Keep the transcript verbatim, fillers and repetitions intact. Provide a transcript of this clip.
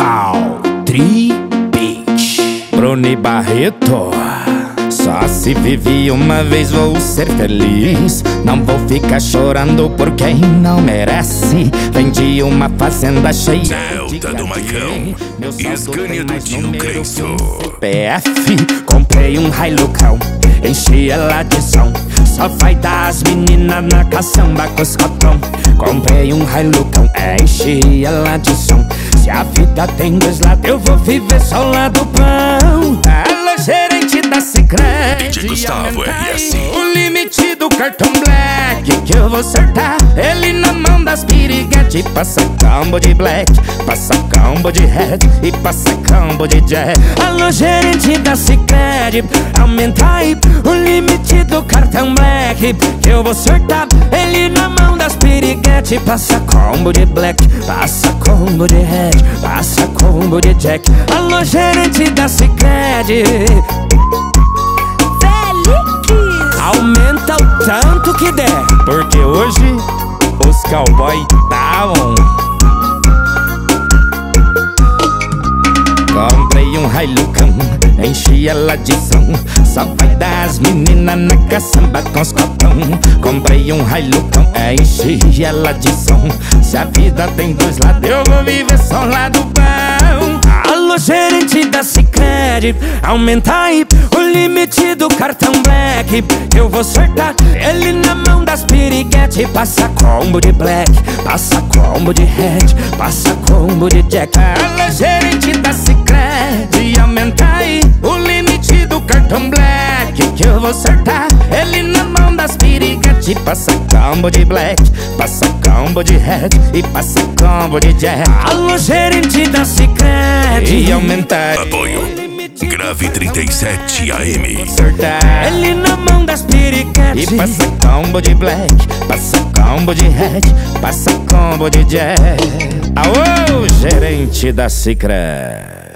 Uau, Tri Beat, Bruni Barreto. Só se vive uma vez, vou ser feliz. Não vou ficar chorando por quem não merece. Vendi uma fazenda cheia Delta do Maicão, Scania do Tio Crenço, C P F. Comprei um Hilucão, enchi ela de som. Só vai dar as meninas na caçamba com os cotão. Comprei um Hilucão, enchi ela de som. Se a vida tem dois lados, eu vou viver só o lado bom. Alô, gerente da Sicredi, D J Gustavo R S. o limite do cartão black que eu vou acertar ele na mão das piriguete. Passa combo de black, passa combo de red e passa combo de jack. Alô, gerente da Sicredi, aumenta aí o limite do cartão black que eu vou acertar ele na mão das piriguete. Passa combo de black, passa combo de red, passa combo de jack. Alô, gerente da Sicredi, aumenta o tanto que der, porque hoje os cowboy tá on. Comprei um Hilucão, enchi ela de som. Só vai dar as meninas na caçamba com os cotão. Comprei um Hilucão, enchi ela de som. Se a vida tem dois lados, eu vou viver só o lado bom. Alô, gerente da Sicredi, aumenta aí o limite do cartão black eu vou acertar ele na mão das piriguete. Passa combo de black, passa combo de red, passa combo de jack. Alô, gerente da Sicredi, aumenta aí o limite do cartão black que eu vou acertar ele na mão das piriguete. Passa combo de black, passa combo de red e passa combo de jack. Alô, gerente da Sicredi, e aumentar apoio Grave trinta e sete A M. ele na mão das piriguete. E passa combo de black, passa combo de red, passa combo de jack. Aô, gerente da Sicredi.